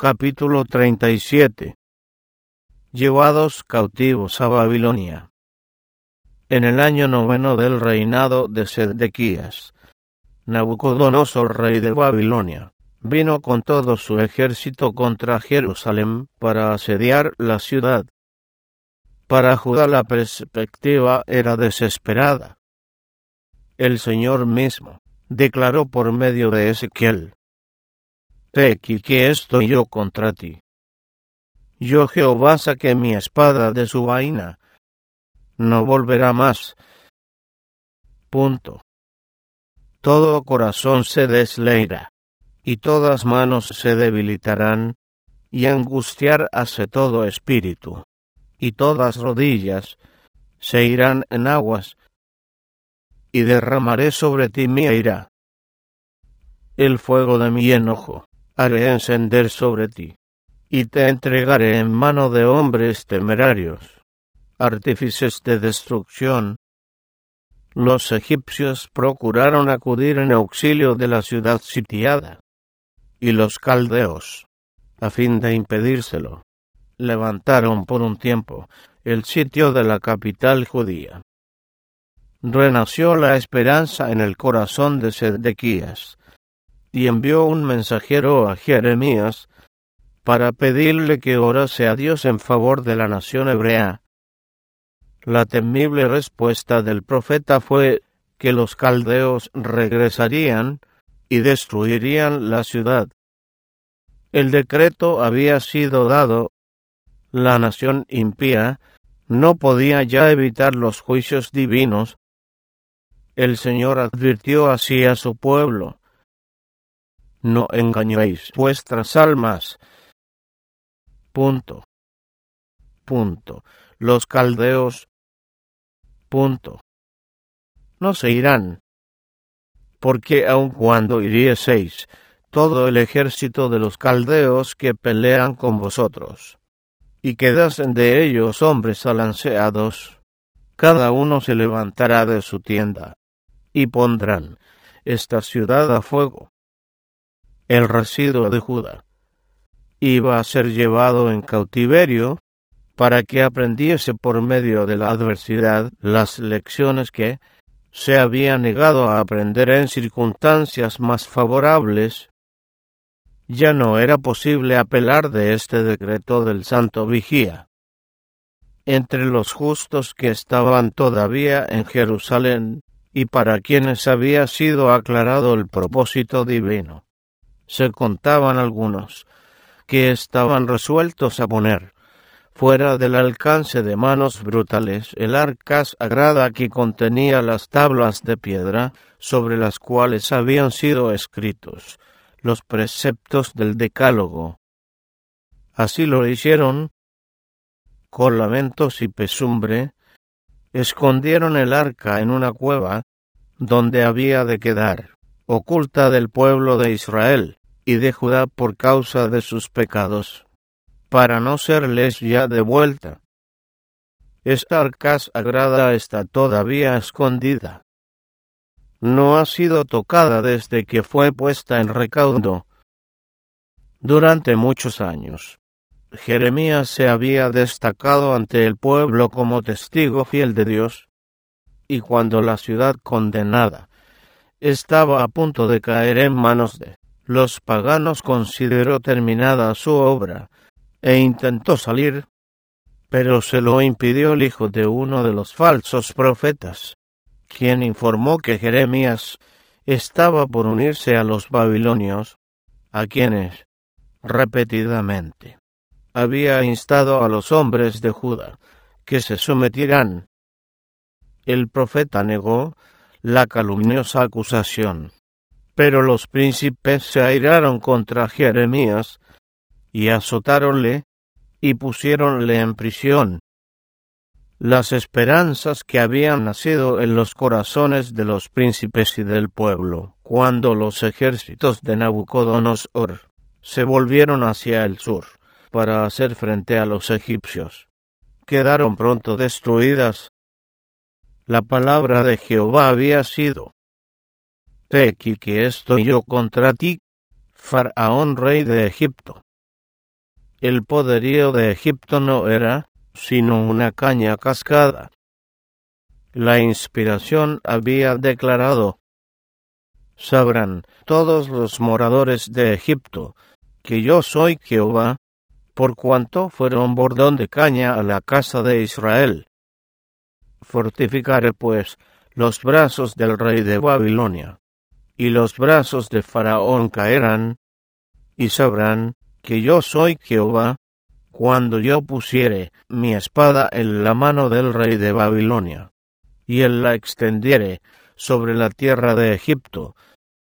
Capítulo 37. Llevados cautivos a Babilonia. En el año 9 del reinado de Sedequías, Nabucodonosor, rey de Babilonia, vino con todo su ejército contra Jerusalén para asediar la ciudad. Para Judá la perspectiva era desesperada. El Señor mismo declaró por medio de Ezequiel: He aquí que estoy yo contra ti. Yo Jehová saqué mi espada de su vaina. No volverá más. Todo corazón se desleirá, y todas manos se debilitarán, y angustiar hace todo espíritu, y todas rodillas se irán en aguas, y derramaré sobre ti mi ira. El fuego de mi enojo haré encender sobre ti, y te entregaré en mano de hombres temerarios, artífices de destrucción. Los egipcios procuraron acudir en auxilio de la ciudad sitiada, y los caldeos, a fin de impedírselo, levantaron por un tiempo el sitio de la capital judía. Renació la esperanza en el corazón de Sedequías, y envió un mensajero a Jeremías para pedirle que orase a Dios en favor de la nación hebrea. La temible respuesta del profeta fue que los caldeos regresarían y destruirían la ciudad. El decreto había sido dado. La nación impía no podía ya evitar los juicios divinos. El Señor advirtió así a su pueblo: No engañéis vuestras almas. Los caldeos. No se irán, porque aun cuando hirieseis todo el ejército de los caldeos que pelean con vosotros, y quedasen de ellos hombres alanceados, cada uno se levantará de su tienda, y pondrán esta ciudad a fuego. El residuo de Judá iba a ser llevado en cautiverio para que aprendiese por medio de la adversidad las lecciones que se había negado a aprender en circunstancias más favorables. Ya no era posible apelar de este decreto del santo vigía. Entre los justos que estaban todavía en Jerusalén, y para quienes había sido aclarado el propósito divino, se contaban algunos que estaban resueltos a poner fuera del alcance de manos brutales el arca sagrada que contenía las tablas de piedra sobre las cuales habían sido escritos los preceptos del Decálogo. Así lo hicieron. Con lamentos y pesumbre escondieron el arca en una cueva donde había de quedar, oculta del pueblo de Israel y de Judá por causa de sus pecados, para no serles ya devuelta. Esta arca sagrada está todavía escondida. No ha sido tocada desde que fue puesta en recaudo. Durante muchos años, Jeremías se había destacado ante el pueblo como testigo fiel de Dios, y cuando la ciudad condenada estaba a punto de caer en manos de los paganos, consideró terminada su obra e intentó salir, pero se lo impidió el hijo de uno de los falsos profetas, quien informó que Jeremías estaba por unirse a los babilonios, a quienes, repetidamente, había instado a los hombres de Judá que se sometieran. El profeta negó la calumniosa acusación, pero los príncipes se airaron contra Jeremías y azotáronle y pusiéronle en prisión. Las esperanzas que habían nacido en los corazones de los príncipes y del pueblo, cuando los ejércitos de Nabucodonosor se volvieron hacia el sur para hacer frente a los egipcios, quedaron pronto destruidas. La palabra de Jehová había sido: He aquí que estoy yo contra ti, Faraón rey de Egipto, El poderío de Egipto no era sino una caña cascada. La inspiración había declarado: sabrán todos los moradores de Egipto que yo soy Jehová, por cuanto fueron bordón de caña a la casa de Israel. Fortificaré pues los brazos del rey de Babilonia, y los brazos de Faraón caerán, y sabrán que yo soy Jehová, cuando yo pusiere mi espada en la mano del rey de Babilonia, y él la extendiere sobre la tierra de Egipto.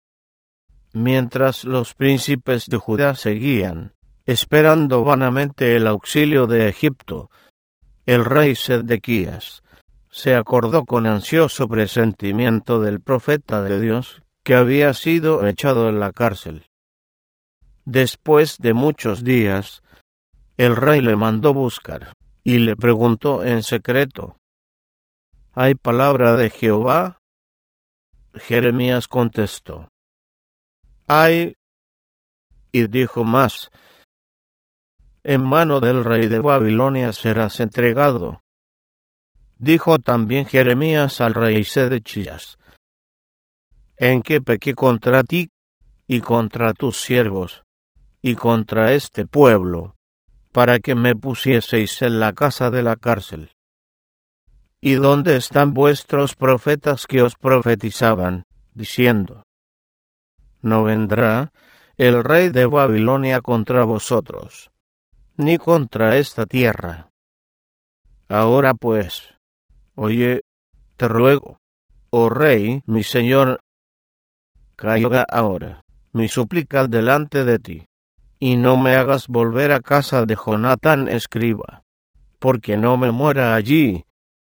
Mientras los príncipes de Judá seguían, esperando vanamente el auxilio de Egipto, el rey Sedequías se acordó con ansioso presentimiento del profeta de Dios, que había sido echado en la cárcel. Después de muchos días, el rey le mandó buscar, y le preguntó en secreto: ¿hay palabra de Jehová? Jeremías contestó: hay. Y dijo más: en mano del rey de Babilonia serás entregado. Dijo también Jeremías al rey Sedequías: ¿en qué pequé contra ti, y contra tus siervos, y contra este pueblo, para que me pusieseis en la casa de la cárcel? ¿Y dónde están vuestros profetas que os profetizaban, diciendo: no vendrá el rey de Babilonia contra vosotros, ni contra esta tierra? Ahora pues, oye, te ruego, oh rey, mi señor, caiga ahora mi súplica delante de ti, y no me hagas volver a casa de Jonatán escriba, porque no me muera allí.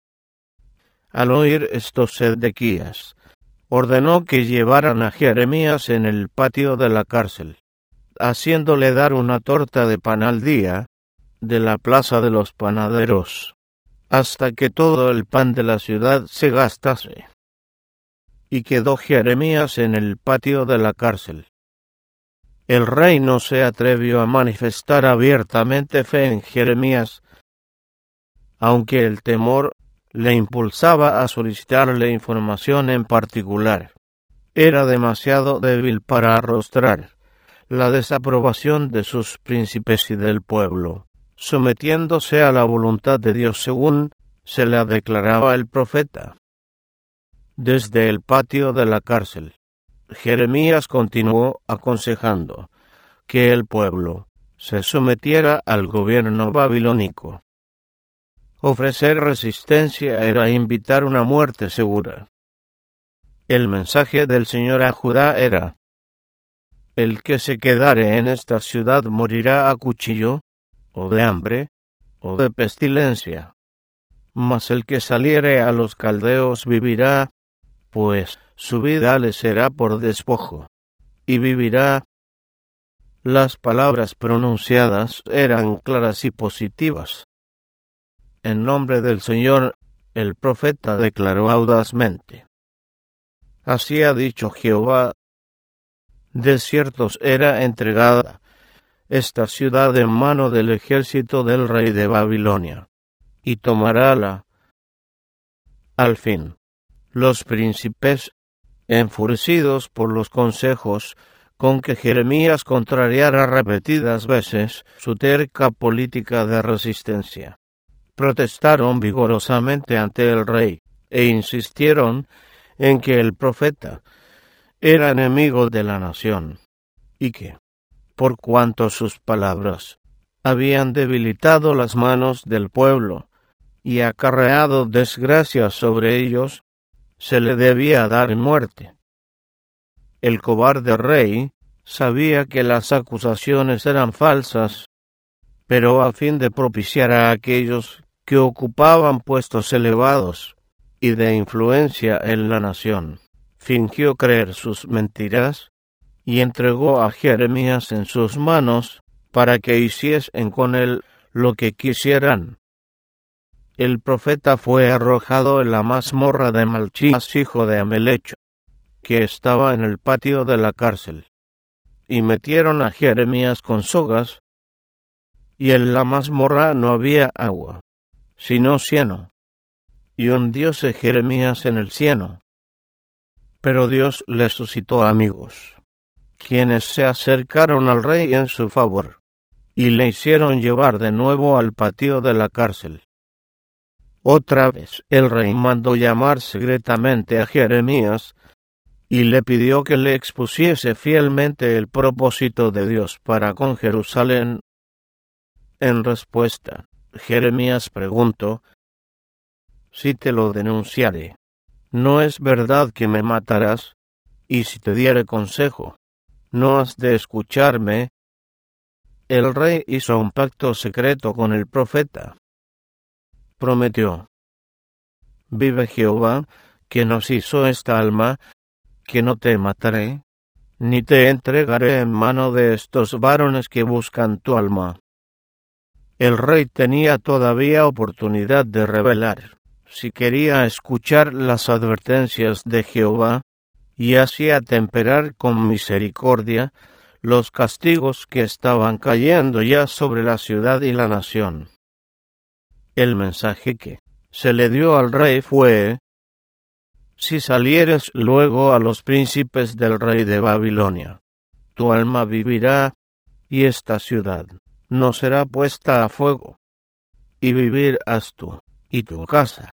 Al oír esto, Sedequías ordenó que llevaran a Jeremías en el patio de la cárcel, haciéndole dar una torta de pan al día de la plaza de los panaderos, hasta que todo el pan de la ciudad se gastase. Y quedó Jeremías en el patio de la cárcel. El rey no se atrevió a manifestar abiertamente fe en Jeremías, aunque el temor le impulsaba a solicitarle información en particular. Era demasiado débil para arrostrar la desaprobación de sus príncipes y del pueblo, sometiéndose a la voluntad de Dios según se la declaraba el profeta. Desde el patio de la cárcel, Jeremías continuó aconsejando que el pueblo se sometiera al gobierno babilónico. Ofrecer resistencia era invitar una muerte segura. El mensaje del Señor a Judá era: el que se quedare en esta ciudad morirá a cuchillo, o de hambre, o de pestilencia. Mas el que saliere a los caldeos vivirá, pues su vida le será por despojo, y vivirá. Las palabras pronunciadas eran claras y positivas. En nombre del Señor, el profeta declaró audazmente: así ha dicho Jehová, de cierto era entregada esta ciudad en mano del ejército del rey de Babilonia, y tomarála. Al fin, los príncipes, enfurecidos por los consejos con que Jeremías contrariara repetidas veces su terca política de resistencia, protestaron vigorosamente ante el rey e insistieron en que el profeta era enemigo de la nación, y que, por cuanto sus palabras habían debilitado las manos del pueblo y acarreado desgracia sobre ellos, se le debía dar muerte. El cobarde rey sabía que las acusaciones eran falsas, pero a fin de propiciar a aquellos que ocupaban puestos elevados y de influencia en la nación, fingió creer sus mentiras y entregó a Jeremías en sus manos para que hiciesen con él lo que quisieran. El profeta fue arrojado en la mazmorra de Malchías, hijo de Amelecho, que estaba en el patio de la cárcel, y metieron a Jeremías con sogas, y en la mazmorra no había agua, sino cieno. Y hundióse Jeremías en el cieno. Pero Dios le suscitó amigos, quienes se acercaron al rey en su favor, y le hicieron llevar de nuevo al patio de la cárcel. Otra vez el rey mandó llamar secretamente a Jeremías, y le pidió que le expusiese fielmente el propósito de Dios para con Jerusalén. En respuesta, Jeremías preguntó: si te lo denunciare, ¿no es verdad que me matarás? Y si te diere consejo, ¿no has de escucharme? El rey hizo un pacto secreto con el profeta. Prometió: vive Jehová, que nos hizo esta alma, que no te mataré, ni te entregaré en mano de estos varones que buscan tu alma. El rey tenía todavía oportunidad de revelar, si quería escuchar las advertencias de Jehová, y así atemperar con misericordia los castigos que estaban cayendo ya sobre la ciudad y la nación. El mensaje que se le dio al rey fue: si salieres luego a los príncipes del rey de Babilonia, tu alma vivirá, y esta ciudad no será puesta a fuego, y vivirás tú y tu casa.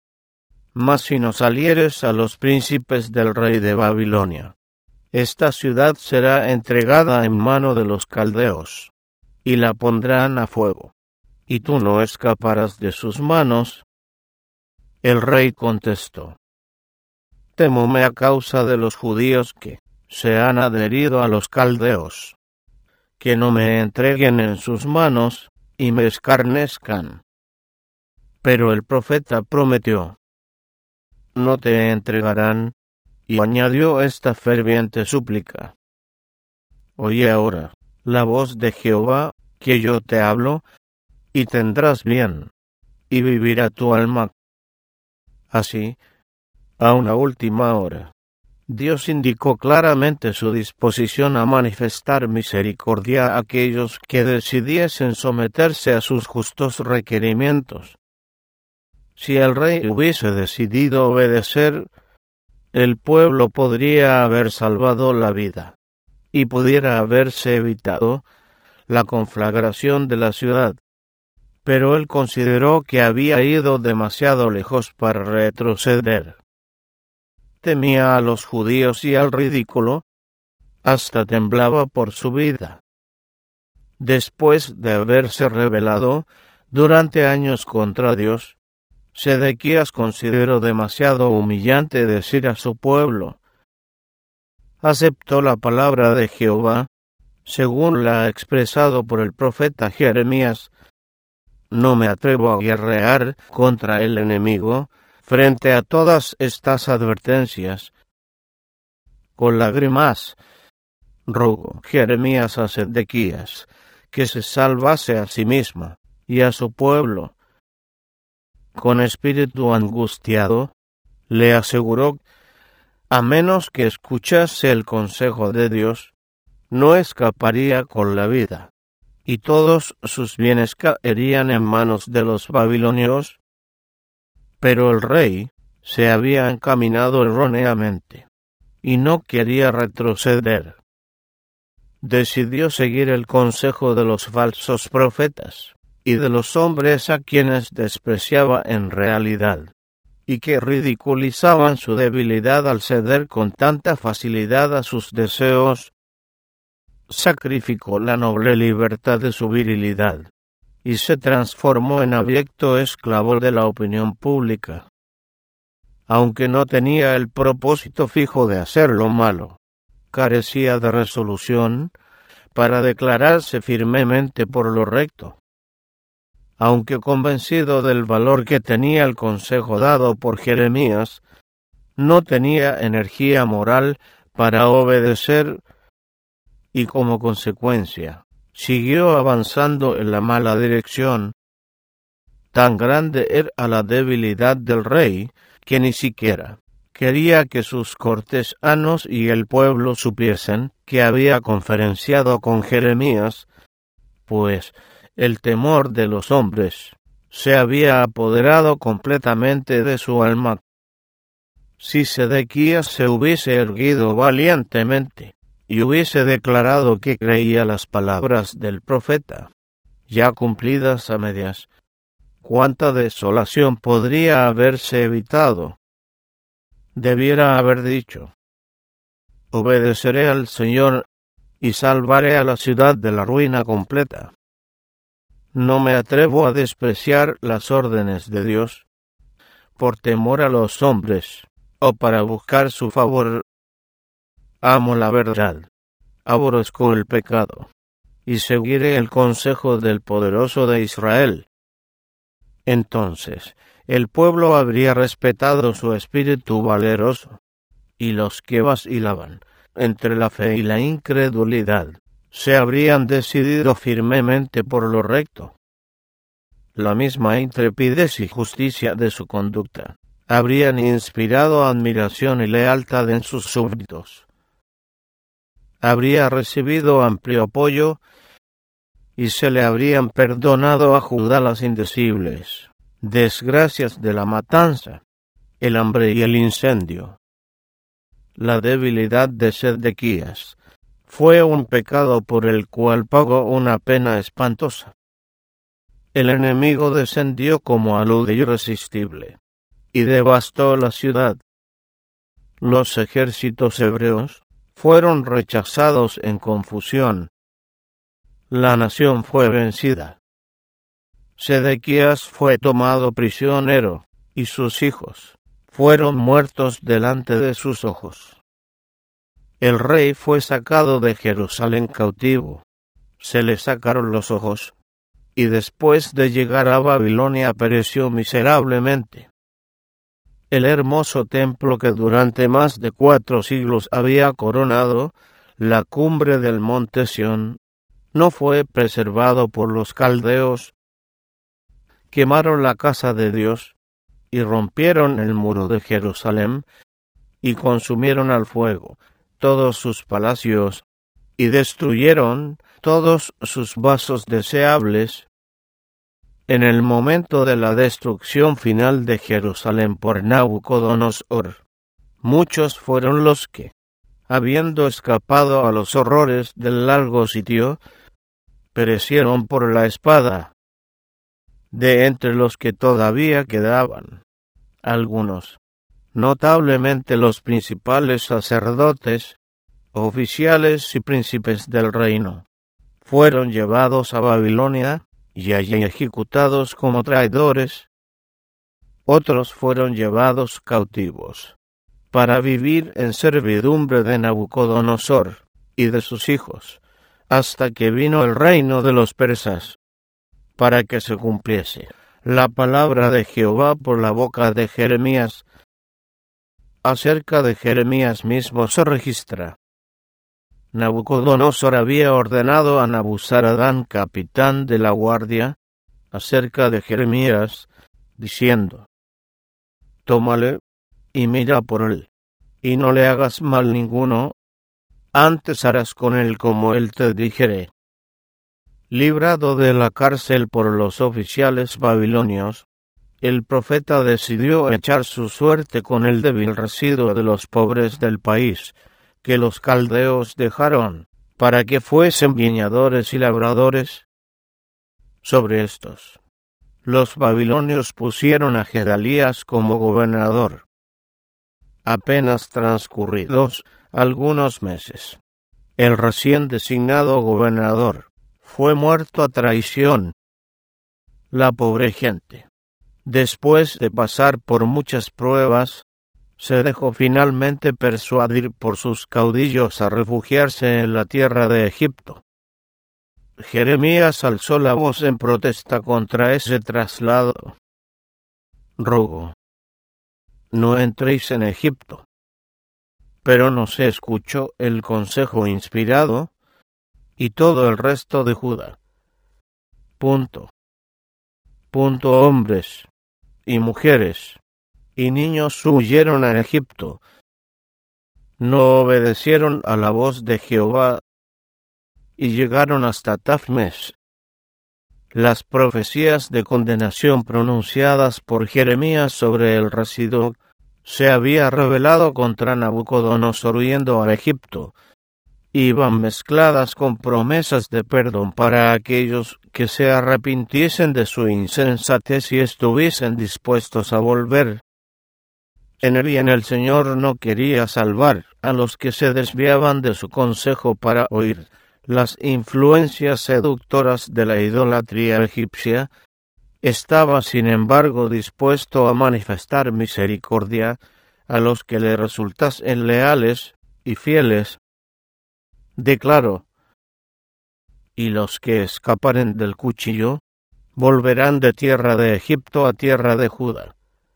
Mas si no salieres a los príncipes del rey de Babilonia, esta ciudad será entregada en mano de los caldeos, y la pondrán a fuego, y tú no escaparás de sus manos. El rey contestó: temóme a causa de los judíos que se han adherido a los caldeos, que no me entreguen en sus manos y me escarnezcan. Pero el profeta prometió: no te entregarán, y añadió esta ferviente súplica: oye ahora la voz de Jehová, que yo te hablo, y tendrás bien, y vivirá tu alma. Así, a una última hora, Dios indicó claramente su disposición a manifestar misericordia a aquellos que decidiesen someterse a sus justos requerimientos. Si el rey hubiese decidido obedecer, el pueblo podría haber salvado la vida, y pudiera haberse evitado la conflagración de la ciudad. Pero él consideró que había ido demasiado lejos para retroceder. Temía a los judíos y al ridículo, hasta temblaba por su vida. Después de haberse rebelado durante años contra Dios, Sedequías consideró demasiado humillante decir a su pueblo: aceptó la palabra de Jehová, según la ha expresado por el profeta Jeremías: no me atrevo a guerrear contra el enemigo. Frente a todas estas advertencias, con lágrimas, rogó Jeremías a Sedequías que se salvase a sí misma y a su pueblo. Con espíritu angustiado, le aseguró: a menos que escuchase el consejo de Dios, no escaparía con la vida, y todos sus bienes caerían en manos de los babilonios. Pero el rey se había encaminado erróneamente, y no quería retroceder. Decidió seguir el consejo de los falsos profetas, y de los hombres a quienes despreciaba en realidad, y que ridiculizaban su debilidad al ceder con tanta facilidad a sus deseos. Sacrificó la noble libertad de su virilidad, y se transformó en abyecto esclavo de la opinión pública. Aunque no tenía el propósito fijo de hacer lo malo, carecía de resolución para declararse firmemente por lo recto. Aunque convencido del valor que tenía el consejo dado por Jeremías, no tenía energía moral para obedecer, y como consecuencia, siguió avanzando en la mala dirección. Tan grande era la debilidad del rey, que ni siquiera quería que sus cortesanos y el pueblo supiesen que había conferenciado con Jeremías, pues el temor de los hombres se había apoderado completamente de su alma. Si Sedequías se hubiese erguido valientemente y hubiese declarado que creía las palabras del profeta, ya cumplidas a medias, cuánta desolación podría haberse evitado. Debiera haber dicho: obedeceré al Señor y salvaré a la ciudad de la ruina completa. No me atrevo a despreciar las órdenes de Dios por temor a los hombres o para buscar su favor. Amo la verdad, aborrezco el pecado, y seguiré el consejo del poderoso de Israel. Entonces el pueblo habría respetado su espíritu valeroso, y los que vacilaban entre la fe y la incredulidad se habrían decidido firmemente por lo recto. La misma intrepidez y justicia de su conducta habrían inspirado admiración y lealtad en sus súbditos. Habría recibido amplio apoyo y se le habrían perdonado a Judá las indecibles desgracias de la matanza, el hambre y el incendio. La debilidad de Sedequías fue un pecado por el cual pagó una pena espantosa. El enemigo descendió como alud irresistible y devastó la ciudad. Los ejércitos hebreos fueron rechazados en confusión. La nación fue vencida. Sedequías fue tomado prisionero y sus hijos fueron muertos delante de sus ojos. El rey fue sacado de Jerusalén cautivo. Se le sacaron los ojos, y después de llegar a Babilonia pereció miserablemente. El hermoso templo que durante más de 4 siglos había coronado la cumbre del monte Sión no fue preservado por los caldeos. Quemaron la casa de Dios y rompieron el muro de Jerusalén y consumieron al fuego todos sus palacios y destruyeron todos sus vasos deseables. En el momento de la destrucción final de Jerusalén por Nabucodonosor, muchos fueron los que, habiendo escapado a los horrores del largo sitio, perecieron por la espada. De entre los que todavía quedaban, algunos, notablemente los principales sacerdotes, oficiales y príncipes del reino, fueron llevados a Babilonia y allí ejecutados como traidores. Otros fueron llevados cautivos para vivir en servidumbre de Nabucodonosor y de sus hijos, hasta que vino el reino de los persas, para que se cumpliese la palabra de Jehová por la boca de Jeremías. Acerca de Jeremías mismo se registra: Nabucodonosor había ordenado a Nabuzaradán, capitán de la guardia, acerca de Jeremías, diciendo: tómale y mira por él, y no le hagas mal ninguno, antes harás con él como él te dijere. Librado de la cárcel por los oficiales babilonios, el profeta decidió echar su suerte con el débil residuo de los pobres del país, que los caldeos dejaron, para que fuesen viñadores y labradores. Sobre estos, los babilonios pusieron a Gedalías como gobernador. Apenas transcurridos algunos meses, el recién designado gobernador fue muerto a traición. La pobre gente, después de pasar por muchas pruebas, se dejó finalmente persuadir por sus caudillos a refugiarse en la tierra de Egipto. Jeremías alzó la voz en protesta contra ese traslado. Ruego, no entréis en Egipto. Pero no se escuchó el consejo inspirado, y todo el resto de Judá. Hombres y mujeres y niños huyeron a Egipto. No obedecieron a la voz de Jehová y llegaron hasta Tafmes, Las profecías de condenación pronunciadas por Jeremías sobre el residuo se había revelado contra Nabucodonosor huyendo a Egipto. Iban mezcladas con promesas de perdón para aquellos que se arrepintiesen de su insensatez y estuviesen dispuestos a volver. En el Señor no quería salvar a los que se desviaban de su consejo para oír las influencias seductoras de la idolatría egipcia. Estaba, sin embargo, dispuesto a manifestar misericordia a los que le resultasen leales y fieles. Declaró: y los que escaparen del cuchillo volverán de tierra de Egipto a tierra de Judá.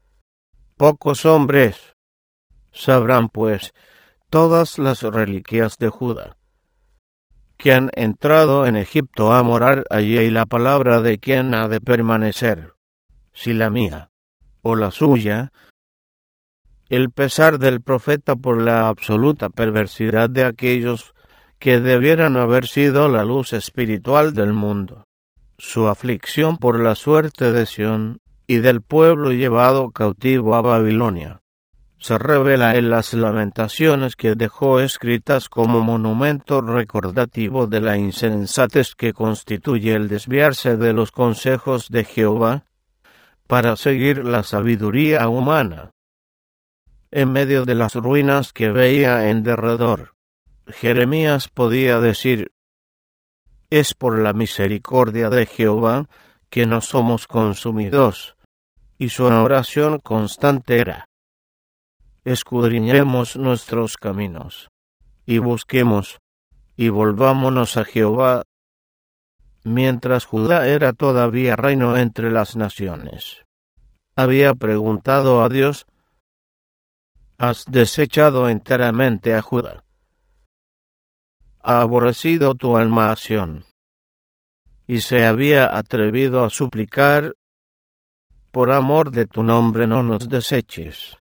Pocos hombres sabrán, pues, todas las reliquias de Judá, que han entrado en Egipto a morar allí, y la palabra de quién ha de permanecer, si la mía o la suya. El pesar del profeta por la absoluta perversidad de aquellos que debieran haber sido la luz espiritual del mundo. Su aflicción por la suerte de Sión y del pueblo llevado cautivo a Babilonia se revela en las lamentaciones que dejó escritas como monumento recordativo de la insensatez que constituye el desviarse de los consejos de Jehová para seguir la sabiduría humana. En medio de las ruinas que veía en derredor, Jeremías podía decir: es por la misericordia de Jehová que no somos consumidos. Y su oración constante era: escudriñemos nuestros caminos, y busquemos, y volvámonos a Jehová, mientras Judá era todavía reino entre las naciones. Había preguntado a Dios: ¿has desechado enteramente a Judá? ¿Ha aborrecido tu alma a Sión? Y se había atrevido a suplicar: por amor de tu nombre no nos deseches.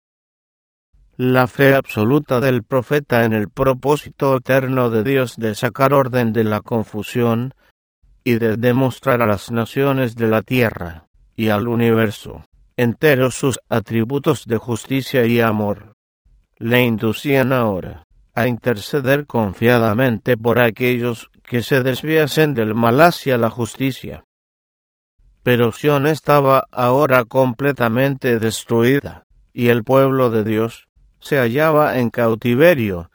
La fe absoluta del profeta en el propósito eterno de Dios de sacar orden de la confusión y de demostrar a las naciones de la tierra y al universo entero sus atributos de justicia y amor, le inducían ahora a interceder confiadamente por aquellos que se desviasen del mal hacia la justicia. Pero Sión estaba ahora completamente destruida, y el pueblo de Dios se hallaba en cautiverio.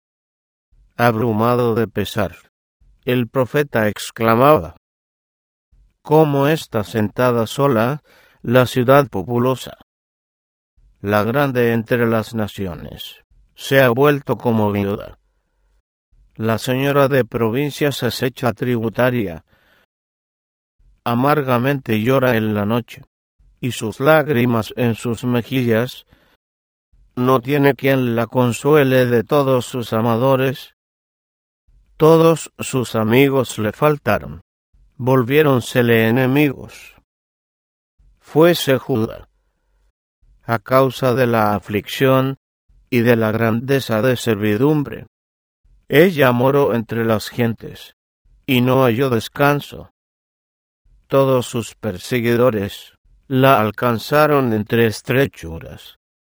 Abrumado de pesar, el profeta exclamaba: ¿cómo está sentada sola la ciudad populosa, la grande entre las naciones? Se ha vuelto como viuda. La señora de provincias es hecha tributaria. Amargamente llora en la noche, y sus lágrimas en sus mejillas. No tiene quien la consuele de todos sus amadores. Todos sus amigos le faltaron, volviéronsele enemigos. Fuese Judá, a causa de la aflicción y de la grandeza de servidumbre. Ella moró entre las gentes, y no halló descanso. Todos sus perseguidores la alcanzaron entre estrechuras.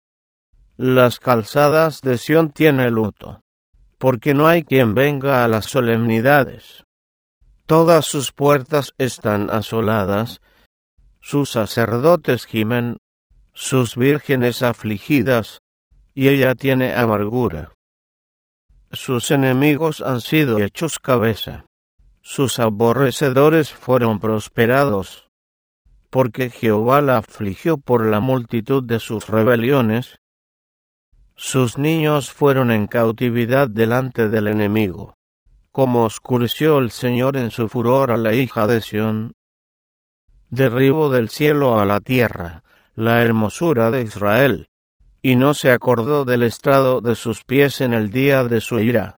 Las calzadas de Sión tienen luto, porque no hay quien venga a las solemnidades. Todas sus puertas están asoladas, sus sacerdotes gimen, sus vírgenes afligidas, y ella tiene amargura. Sus enemigos han sido hechos cabeza, sus aborrecedores fueron prosperados, porque Jehová la afligió por la multitud de sus rebeliones. Sus niños fueron en cautividad delante del enemigo. Como oscureció el Señor en su furor a la hija de Sión, derribó del cielo a la tierra la hermosura de Israel, y no se acordó del estrado de sus pies en el día de su ira.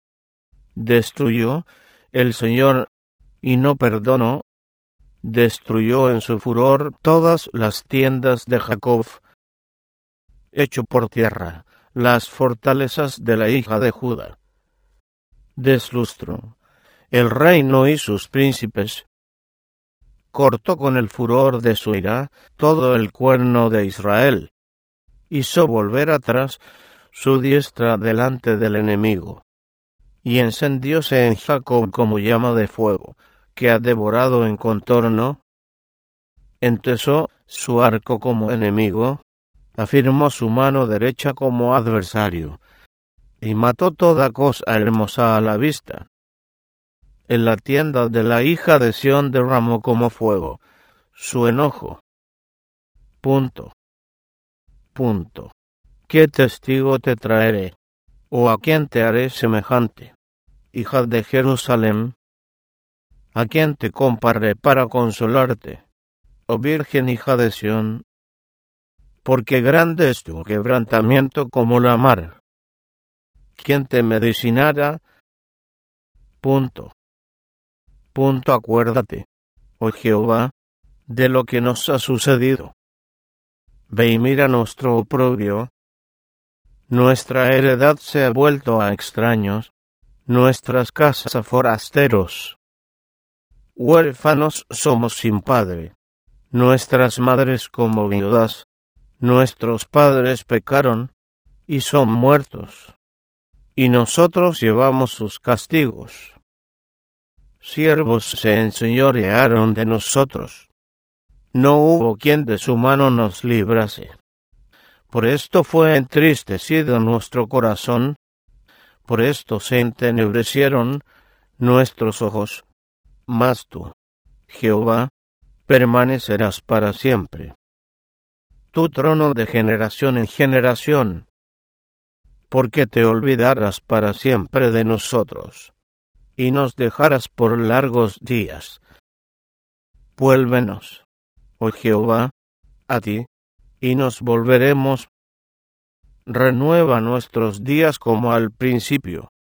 Destruyó el Señor, y no perdonó. Destruyó en su furor todas las tiendas de Jacob. Echó por tierra las fortalezas de la hija de Judá. Deslustró el reino y sus príncipes. cortó con el furor de su ira todo el cuerno de Israel. Hizo volver atrás su diestra delante del enemigo. Y encendióse en Jacob como llama de fuego, que ha devorado en contorno. Entesó su arco como enemigo, afirmó su mano derecha como adversario, y mató toda cosa hermosa a la vista. En la tienda de la hija de Sión derramó como fuego su enojo. ¿Qué testigo te traeré? ¿O a quién te haré semejante? Hija de Jerusalén, ¿a quién te compararé para consolarte? Oh Virgen hija de Sión, porque grande es tu quebrantamiento como la mar. ¿Quién te medicinará? Acuérdate, oh Jehová, de lo que nos ha sucedido. Ve y mira nuestro oprobio. Nuestra heredad se ha vuelto a extraños, nuestras casas a forasteros. Huérfanos somos sin padre, nuestras madres como viudas, nuestros padres pecaron y son muertos, y nosotros llevamos sus castigos. Siervos se enseñorearon de nosotros. No hubo quien de su mano nos librase. Por esto fue entristecido nuestro corazón, por esto se entenebrecieron nuestros ojos. Mas tú, Jehová, permanecerás para siempre. Tu trono de generación en generación, porque te olvidarás para siempre de nosotros, y nos dejarás por largos días. Vuélvenos, oh Jehová, a ti, y nos volveremos. Renueva nuestros días como al principio,